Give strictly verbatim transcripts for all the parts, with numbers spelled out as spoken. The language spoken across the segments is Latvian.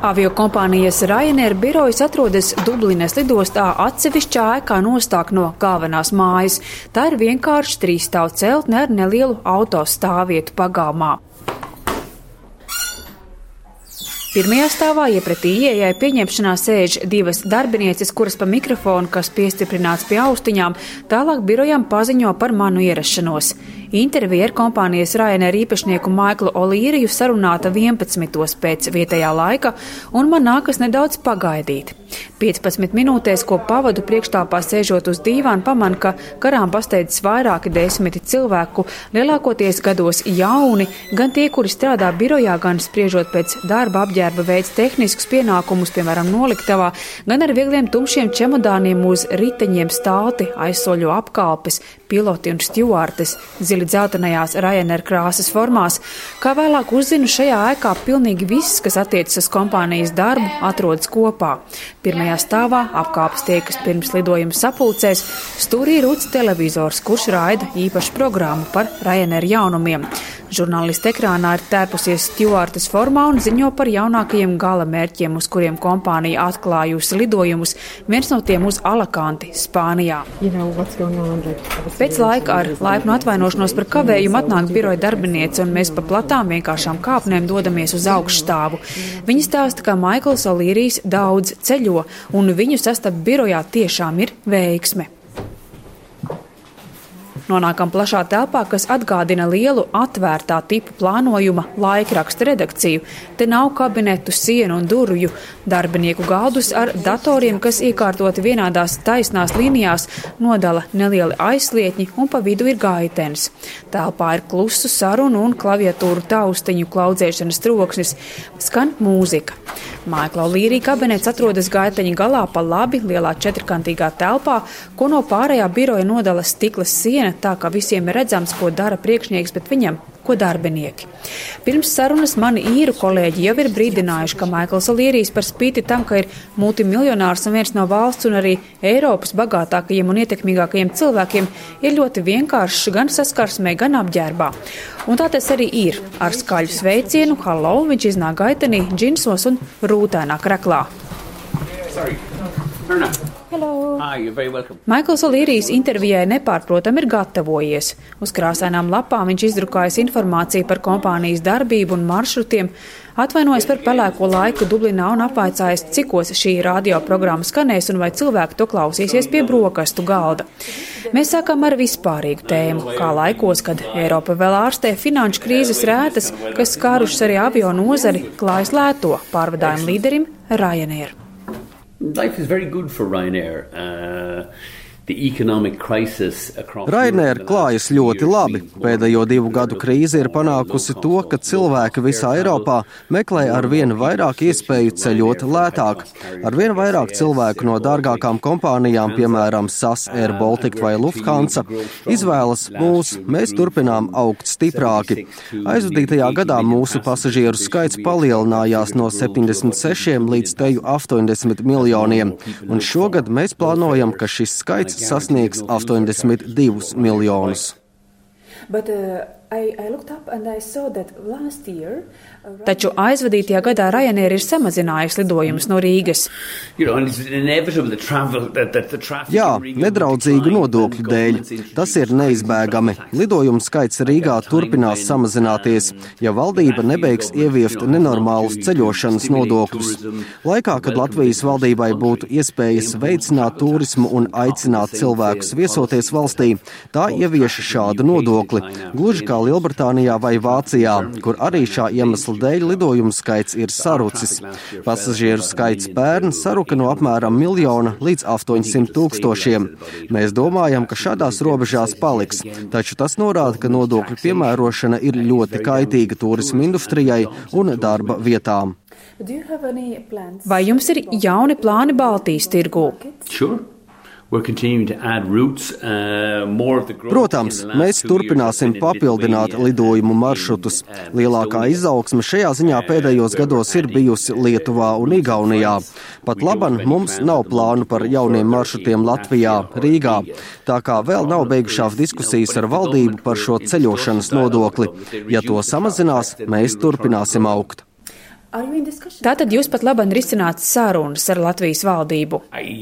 Aviokompānijas Ryanair birojas atrodas Dublinas lidostā atsevišķā ēkā nostāk no galvenās mājas. Tā ir vienkārši trīsstāvu celtne ar nelielu autostāvvietu pagalmā. Pirmajā stāvā iepretī ieejai pieņemšanā sēž divas darbinieces, kuras pa mikrofonu, kas piestiprināts pie austiņām, tālāk birojam paziņo par manu ierašanos. Intervija ar kompānijas Ryanair īpašnieku Maiklu O'Leariju sarunāta vienpadsmitos pēc vietējā laika, un man nākas nedaudz pagaidīt. piecpadsmit minūtēs, ko pavadu priekštāpā sēžot uz dīvāna, pamanu, ka karām pasteidzis vairāki desmiti cilvēku, lielākoties gados jauni, gan tie, kuri strādā birojā, gan spriežot pēc darba apģērba veids tehniskus pienākumus, piemēram, noliktavā, gan ar viegliem tumšiem čemodāniem uz riteņiem stalti, aizsoļo apkalpes, piloti un stjuārtes, zili dzeltenajās Ryanair krāsas formās. Kā vēlāk uzzinu, šajā ēkā pilnīgi viss, kas attiecas uz kompānijas darbu, atrodas kopā. Pirmajā stāvā apkāpes tiekas pirms lidojuma sapulcēs, stūrī rūc televizors, kurš raida īpašu programmu par Ryanair jaunumiem. Žurnālisti ekrānā ir tērpusies stjuārtes formā un ziņo par jaunākajiem gala mērķiem, uz kuriem kompānija atklājusi lidojumus, viens no tiem uz Alakanti, Spānijā. You know, Pēc laika ar laipnu atvainošanos par kavējumu atnāk biroja darbiniece, un mēs pa platām vienkāršām kāpnēm dodamies uz augšstāvu. Viņi stāsta, ka Maikls O'Learys daudz ceļo, un viņu sastapt birojā tiešām ir veiksme. Nonākam plašā telpā, kas atgādina lielu atvērtā tipa plānojuma laikraksta redakciju. Te nav kabinetu, sienu un durvju, darbinieku galdus ar datoriem, kas iekārtoti vienādās taisnās līnijās, nodala nelieli aizslietņi un pa vidu ir gaitenis. Telpā ir klusu sarunu un klaviatūru taustiņu klaudzēšanas troksnis. Skan mūzika. Maikla O'Leary kabinets atrodas gaiteņa galā pa labi lielā četrkantīgā telpā, ko no pārējā biroja nodala stikla siena, tā kā visiem ir redzams, ko dara priekšnieks, bet viņam, ko darbinieki. Pirms sarunas mani īru kolēģi jau ir brīdinājuši, ka Maikls O'Learys par spīti tam, ka ir multimiljonārs un viens no valsts un arī Eiropas bagātākajiem un ietekmīgākajiem cilvēkiem, ir ļoti vienkāršs gan saskarsmē, gan apģērbā. Un tā tas arī ir. Ar skaļu sveicienu, halo, viņš iznāk gaitenī, džinsos un rūtēnā kreklā. Sorry. Hello. Hi, you're very welcome. Maikls O'Learys intervijai nepārprotam ir gatavojies. Uz krāsainām lapām viņš izdrukājas informāciju par kompānijas darbību un maršrutiem, atvainojas par pelēko laiku Dublinā un apvaicājas, cikos šī radioprogramma skanēs un vai cilvēki to klausīsies pie brokastu galda. Mēs sākam ar vispārīgu tēmu, kā laikos, kad Eiropa vēl ārstē finanšu krīzes rētas, kas skārušas arī avio nozari, klājas lēto pārvadājumu līderim Ryanair. Life is very good for Ryanair. Uh, Ryanair klājas ļoti labi. Pēdējo divu gadu krīze ir panākusi to, ka cilvēki visā Eiropā meklē ar vien vairāk iespēju ceļot lētāk. Ar vien vairāk cilvēku no dārgākām kompānijām, piemēram S A S, Air Baltica vai Lufthansa, izvēlas mūs, mēs turpinām augt stiprāki. Aizvadītajā gadā mūsu pasažieru skaits palielinājās no septiņdesmit sešiem līdz teju astoņdesmit miljoniem, un šogad mēs plānojam, ka šis skaits sasniegs astoņdesmit divus miljonus. But, uh, I, I looked up and I saw that last year, uh, Taču aizvadītajā gadā Ryanair ir samazinājusi lidojumus no Rīgas. Jā, nedraudzīgu nodokļu dēļ. Tas ir neizbēgami. Lidojumu skaits Rīgā turpinās samazināties, ja valdība nebeigs ieviest nenormālus ceļošanas nodokļus. Laikā, kad Latvijas valdībai būtu iespējas veicināt turismu un aicināt cilvēkus viesoties valstī, tā ievieš šādu nodokli. Gluži kā Lielbritānijā vai Vācijā, kur arī šā iemesla dēļ lidojumu skaits ir sarucis. Pasažieru skaits pērn saruka no apmēram miljona līdz astoņsimt tūkstošiem. Mēs domājam, ka šādās robežās paliks, taču tas norāda, ka nodokļu piemērošana ir ļoti kaitīga turisma industrijai un darba vietām. Vai jums ir jauni plāni Baltijas tirgū? Sure. Protams, mēs turpināsim papildināt lidojumu maršrutus. Lielākā izaugsme šajā ziņā pēdējos gados ir bijusi Lietuvā un Igaunijā. Pat laban mums nav plānu par jauniem maršrutiem Latvijā, Rīgā. Tā kā vēl nav beigušās diskusijas ar valdību par šo ceļošanas nodokli. Ja to samazinās, mēs turpināsim augt. Tātad jūs pat labāk risināt sarunas ar Latvijas valdību.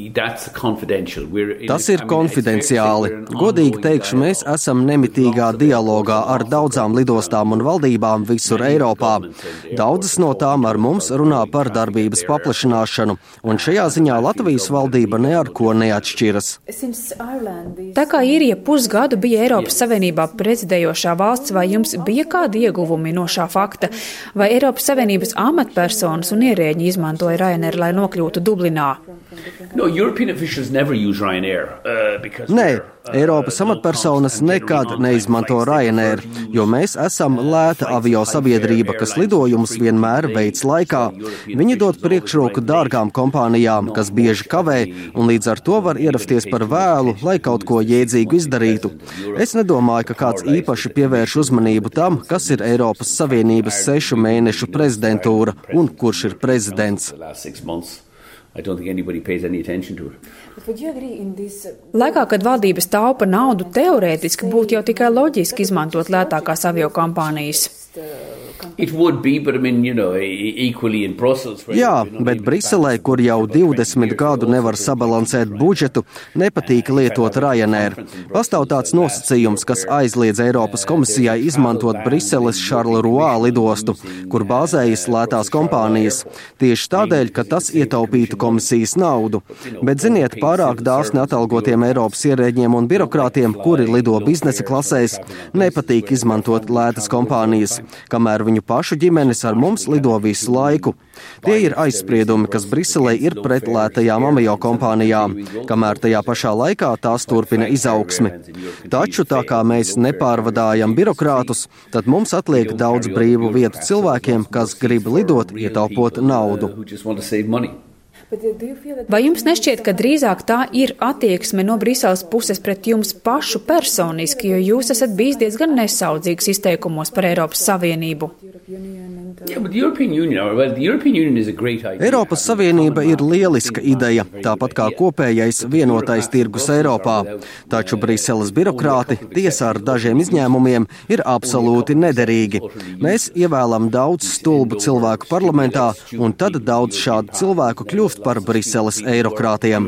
Tas ir konfidenciāli. Godīgi teikšu, mēs esam nemitīgā dialogā ar daudzām lidostām un valdībām visur Eiropā. Daudzas no tām ar mums runā par darbības paplašināšanu, un šajā ziņā Latvijas valdība ne ar ko neatšķiras. Tā kā Īrija pusgadu bija Eiropas Savienībā prezidējošā valsts, vai jums bija kādi ieguvumi no šā fakta? Vai Eiropas Savienības amatpersonas un ierēģi izmantoja Ryanair, lai nokļūtu Dublinā? No, European officials never use Ryanair. Uh, because Nē, Eiropas amatpersonas nekad neizmanto Ryanair, jo mēs esam lēta avio sabiedrība, kas lidojumus vienmēr veids laikā. Viņi dod priekšroku dārgām kompānijām, kas bieži kavē, un līdz ar to var ierasties par vēlu, lai kaut ko jēdzīgu izdarītu. Es nedomāju, ka kāds īpaši pievērš uzmanību tam, kas ir Eiropas Savienības sešu mēnešu prezidentūra un kurš ir prezidents. I don't think anybody pays any attention to it. Laikā, kad valdības taupa naudu, teorētiski būtu jau tikai loģiski izmantot lētākās aviokompānijas. It would be, but I mean, you know, equally in Brussels. Jā, bet Briselē, kur jau divdesmit gadu nevar sabalansēt budžetu, nepatīk lietot Ryanair. Pastāv tāds nosacījums, kas aizliedz Eiropas komisijai izmantot Briseles Charleroi lidostu, kur bāzējas lētās kompānijas. Tieši tādēļ, ka tas ietaupītu komisijas naudu. Bet, ziniet, pārāk dāsni atalgotiem Eiropas ierēģiem un birokrātiem, kuri lido biznesa klasēs, nepatīk izmantot lētas kompānijas, kamēr viņu pašu ģimenes ar mums lido visu laiku. Tie ir aizspriedumi, kas Briselē ir pret lētajām avio kompānijām, kamēr tajā pašā laikā tās turpina izaugsmi. Taču tā kā mēs nepārvadājam birokrātus, tad mums atliek daudz brīvu vietu cilvēkiem, kas grib lidot, ietaupot naudu. Vai jums nešķiet, ka drīzāk tā ir attieksme no Briseles puses pret jums pašu personiski, jo jūs esat bijis diezgan nesaudzīgs izteikumos par Eiropas Savienību? Eiropas Savienība ir lieliska ideja, tāpat kā kopējais vienotais tirgus Eiropā. Taču Briseles birokrāti, tiesā ar dažiem izņēmumiem, ir absolūti nederīgi. Mēs ievēlam daudz stulbu cilvēku parlamentā, un tad daudz šādu cilvēku kļūst par Briseles eirokrātiem.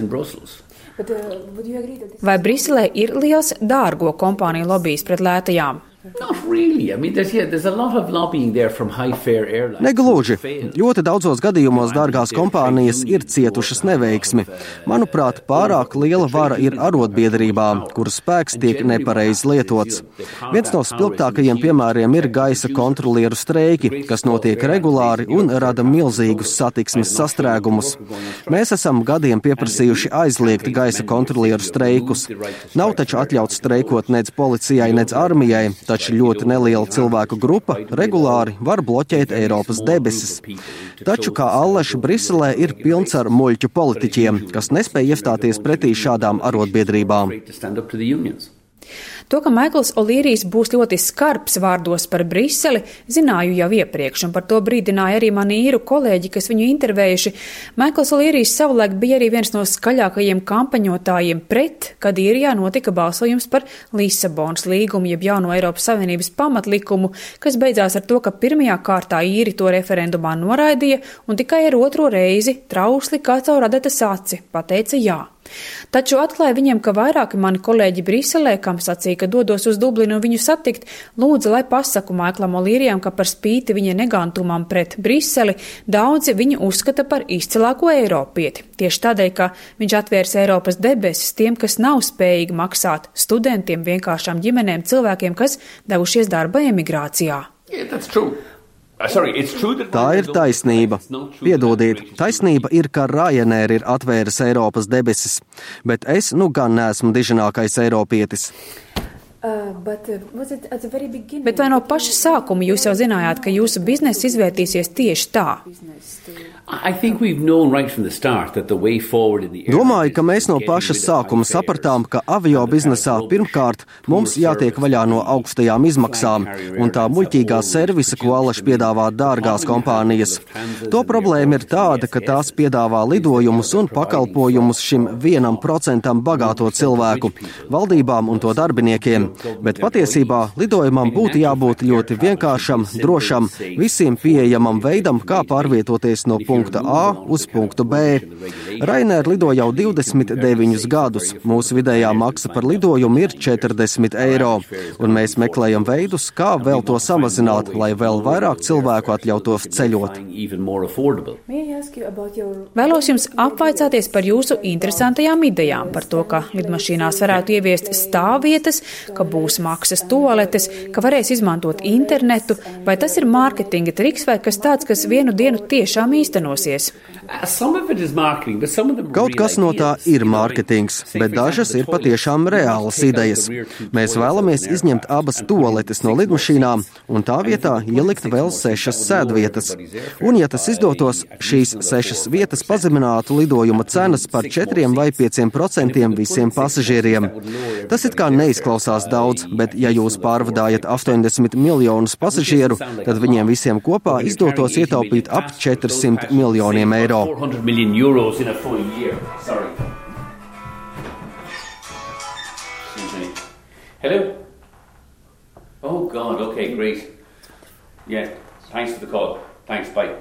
Vai Briselē ir liels dārgo kompāniju lobijs pret lētajām? Not really. I mean, there's, yeah, there's a lot of lobbying there from high-fare airlines. Negluži. Ļoti daudzos gadījumos dārgās kompānijas ir cietušas neveiksmi. Manuprāt, pārāk liela vara ir arotbiedrībām, kuras spēks tiek nepareizi lietots. Viens no spilgtākajiem piemēriem ir gaisa kontrolieru streiki, kas notiek regulāri un rada milzīgus satiksmes sastrēgumus. Mēs esam gadiem pieprasījuši aizliegt gaisa kontrolieru streikus. Nav taču atļauts streikot nec policijai, nec armijai, taču ļoti neliela cilvēku grupa regulāri var bloķēt Eiropas debesis. Taču, kā alleši, Briselē ir pilns ar muļķu politiķiem, kas nespēj iestāties pretī šādām arotbiedrībām. To, ka Maikls O'Learys būs ļoti skarbs vārdos par Briseli, zināju jau iepriekš, un par to brīdināja arī mani īru kolēģi, kas viņu intervējuši. Maikls O'Learys savulaik bija arī viens no skaļākajiem kampaņotājiem pret, kad Īrijā notika balsojums par Lisabonas līgumu, jeb jauno Eiropas Savienības pamatlikumu, kas beidzās ar to, ka pirmajā kārtā īri to referendumā noraidīja, un tikai ar otro reizi trausli kā caur adatas aci pateica jā. Taču atklāja viņiem, ka vairāki mani kolēģi Briselē, kam sacīja, ka dodos uz Dublinu viņu satikt, lūdza, lai pasaku Maiklam O'Learyam, ka par spīti viņa negantumam pret Briseli, daudzi viņu uzskata par izcilāko eiropieti. Tieši tādēļ, ka viņš atvērs Eiropas debesis tiem, kas nav spējīgi maksāt, studentiem, vienkāršām ģimenēm, cilvēkiem, kas devušies darba emigrācijā. Yeah, that's true. Sorry, Tā ir taisnība. Piedodiet, taisnība ir, ka Ryanair ir atvēris Eiropas debesis, bet es nu gan neesmu diženākais eiropietis. Uh, but, uh, bet vai no paša sākuma jūs jau zinājāt, ka jūsu biznesa izvērtīsies tieši tā? Domāju, ka mēs no paša sākuma sapratām, ka avio biznesā pirmkārt mums jātiek vaļā no augstajām izmaksām un tā muļķīgā servisa, ko alaši piedāvā dārgās kompānijas. To problēma ir tāda, ka tās piedāvā lidojumus un pakalpojumus šim vienam procentam bagāto cilvēku, valdībām un to darbiniekiem, bet patiesībā lidojumam būtu jābūt ļoti vienkāršam, drošam, visiem pieejamam veidam, kā pārvietoties no punkta A uz punktu B. Ryanair lido jau divdesmit deviņus gadus. Mūsu vidējā maksa par lidojumu ir četrdesmit eiro, un mēs meklējam veidus, kā vēl to samazināt, lai vēl vairāk cilvēku atļautos ceļot. Vēlos jums apvaicāties par jūsu interesantajām idejām, par to, ka lidmašīnās varētu ieviest stāvvietas, ka būs maksas tualetes, ka varēs izmantot internetu, vai tas ir mārketinga triks vai kas tāds, kas vienu dienu tiešām īstenosies? Kaut kas no tā ir mārketings, bet dažas ir patiešām reālas idejas. Mēs vēlamies izņemt abas tualetes no lidmašīnām un tā vietā ielikt vēl sešas sēdvietas. Un, ja tas izdotos, šīs sešas vietas pazeminātu lidojuma cenas par četriem vai pieciem procentiem visiem pasažieriem. Tas it kā neizklausās daudz, bet ja jūs pārvadājat astoņdesmit miljonus pasažieru, tad viņiem visiem kopā izdotos ietaupīt ap četrsimt miljoniem eiro. Hello? Oh, God, okay, great. Yeah, thanks for the call. Thanks, bye.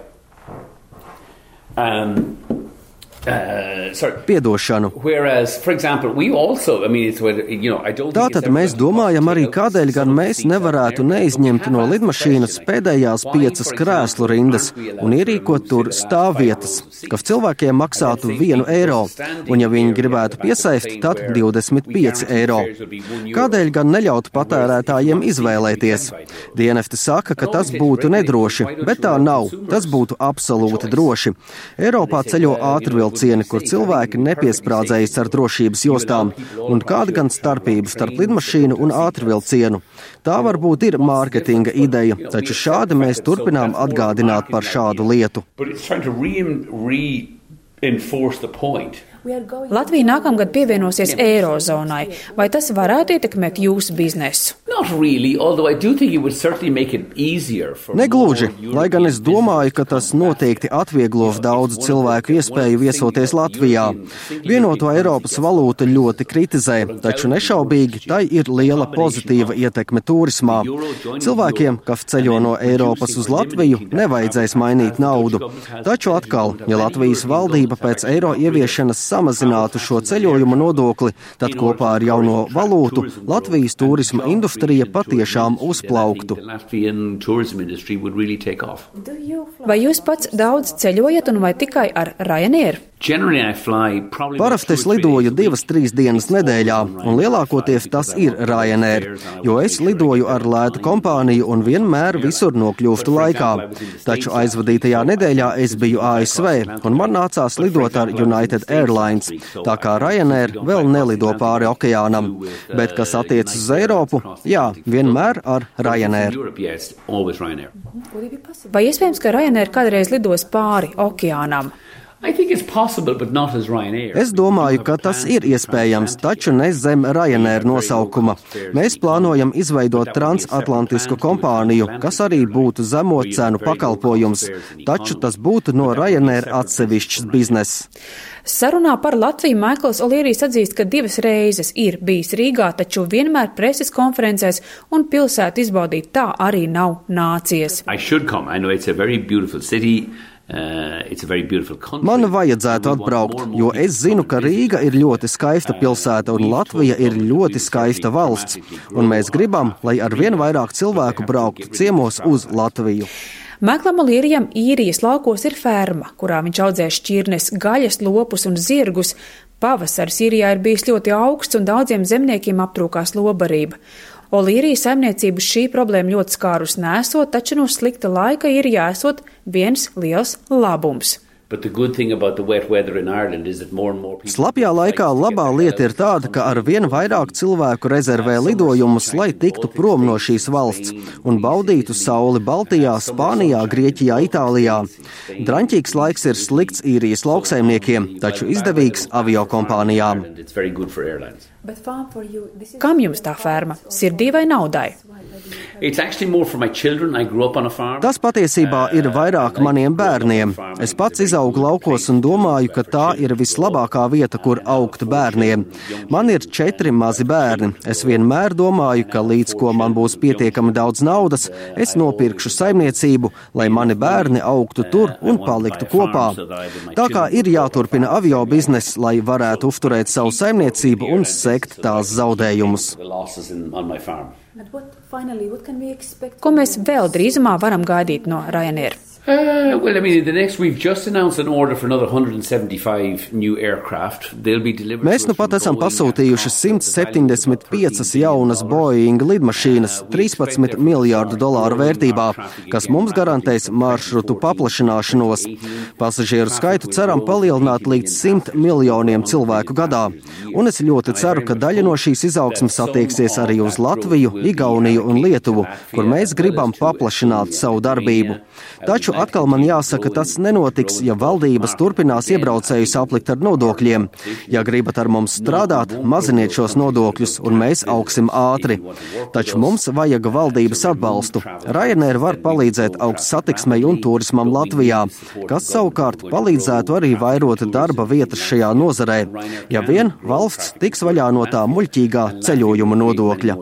Um... Uh, Piedošanu. Whereas, for example, we also, I mean, it's what, you know, I don't Tātad mēs domājam arī, kādēļ gan mēs nevarētu neizņemt no lidmašīnas pēdējās piecas krēslu rindas un ierīkot tur stāvvietas, kas cilvēkiem maksātu vienu eiro, un ja viņi gribētu piesēst, tad divdesmit pieci eiro. Kādēļ gan neļaut patērētājiem izvēlēties? Dienesti saka, ka tas būtu nedroši, bet tā nav. Tas būtu absolūti droši. Eiropā ceļo ātrvilcieni, kur cilvēki nepiesprādzējas ar drošības jostām, un kāda gan starpība starp lidmašīnu un ātrvilcienu. Tā varbūt ir mārketinga ideja, taču šādi mēs turpinām atgādināt par šādu lietu. Latvija nākamgad pievienosies Eirozonai. Vai tas varētu ietekmēt jūsu biznesu? Really, Negluži, lai gan es domāju, ka tas noteikti atvieglos daudzu cilvēku iespēju viesoties Latvijā. Vienoto Eiropas valūtu ļoti kritizē, taču nešaubīgi tai ir liela pozitīva ietekme turismā. Cilvēkiem, kas ceļo no Eiropas uz Latviju, nevajadzēs mainīt naudu. Taču atkal, ja Latvijas valdība pēc eiro ieviešanas samazinātu šo ceļojumu nodokli, tad kopā ar jauno valūtu Latvijas turisma industrija patiešām uzplauktu. Vai jūs pats daudz ceļojat un vai tikai ar Ryanair? Parasti es lidoju divas, trīs dienas nedēļā, un lielākoties tas ir Ryanair, jo es lidoju ar lētu kompāniju un vienmēr visur nokļūstu laikā. Taču aizvadītajā nedēļā es biju A S V, un man nācās lidot ar United Airlines, tā kā Ryanair vēl nelido pāri okeānam. Bet, kas attiecas uz Eiropu, jā, vienmēr ar Ryanair. Vai iespējams, ka Ryanair kādreiz lidos pāri okeānam? Es domāju, ka tas ir iespējams, taču ne zem Ryanair nosaukuma. Mēs plānojam izveidot transatlantisku kompāniju, kas arī būtu zemo cenu pakalpojums, taču tas būtu no Ryanair atsevišķs bizness. Sarunā par Latviju Maikls O'Learys atzīst, ka divas reizes ir bijis Rīgā, taču vienmēr preses konferencēs un pilsētu izbaudīt tā arī nav nācies. Man vajadzētu atbraukt, jo es zinu, ka Rīga ir ļoti skaista pilsēta un Latvija ir ļoti skaista valsts, un mēs gribam, lai ar vien vairāk cilvēku brauktu ciemos uz Latviju. Maiklam O'Learyam īrijas laukos ir ferma, kurā viņš audzē šķirnes, gaļas, lopus un zirgus. Pavasaris īrijā ir bijis ļoti augsts un daudziem zemniekiem aptrūkās lobarība. O'Leary saimniecību šī problēma ļoti skārus nesot, taču no slikta laika ir jāsot viens liels labums. Slapjā laikā labā lieta ir tāda, ka ar vien vairāk cilvēku rezervē lidojumus, lai tiktu prom no šīs valsts un baudītu sauli Baltijā, Spānijā, Grieķijā, Itālijā. Draņķīgs laiks ir slikts īrijas lauksaimniekiem, taču izdevīgs aviokompānijām. Kam jums tā ferma? Sirdī vai naudai? Tas patiesībā ir vairāk maniem bērniem. Es pats izaugu laukos un domāju, ka tā ir vislabākā vieta, kur augt bērniem. Man ir četri mazi bērni. Es vienmēr domāju, ka līdz ko man būs pietiekami daudz naudas, es nopirkšu saimniecību, lai mani bērni augtu tur un paliktu kopā. Tā kā ir jāturpina avio bizness, lai varētu uzturēt savu saimniecību un sekt tās zaudējumus. Ko mēs vēl drīzumā varam gaidīt no Ryanair? Uh, well, I mean, the next we've just announced an order for another one hundred seventy-five new aircraft. They'll be delivered. Mēs nu pat esam pasūtījuši simt septiņdesmit piecas jaunas Boeing lidmašīnas trīspadsmit miljārdu dolāru vērtībā, kas mums garantēs maršrutu paplašināšanos. Pasažieru skaitu ceram palielināt līdz simt miljoniem cilvēku gadā. Un es ļoti ceru, ka daļa no šīs izaugsmes attieksies arī uz Latviju, Igauniju un Lietuvu, kur mēs gribam paplašināt savu darbību. Taču atkal man jāsaka, tas nenotiks, ja valdības turpinās iebraucējus aplikt ar nodokļiem. Ja gribat ar mums strādāt, maziniet šos nodokļus, un mēs augsim ātri. Taču mums vajag valdības atbalstu. Ryanair var palīdzēt augt satiksmei un turismam Latvijā, kas savukārt palīdzētu arī vairot darba vietas šajā nozarē, ja vien valsts tiks vaļā no tā muļķīgā ceļojuma nodokļa.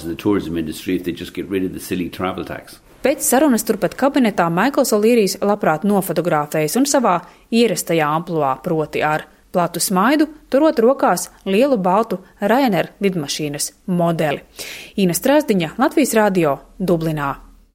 Pēc sarunas turpat kabinetā Maikls O'Learys labprāt nofotografējas un savā ierastajā ampluā, proti ar platu smaidu, turot rokās lielu baltu Ryanair lidmašīnas modeli. Ina Strasdiņa, Latvijas radio, Dublinā.